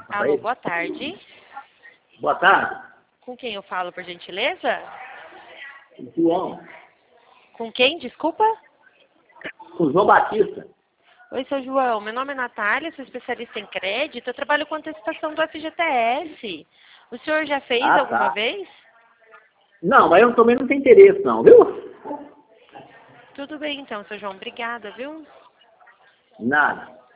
Alô, boa tarde. Boa tarde. Com quem eu falo, por gentileza? João. Com quem, desculpa? Com João Batista. Oi, seu João. Meu nome é Natália, sou especialista em crédito. Eu trabalho com antecipação do FGTS. O senhor já fez alguma vez? Não, mas eu também não tenho interesse não, viu? Tudo bem então, seu João. Obrigada, viu? Nada.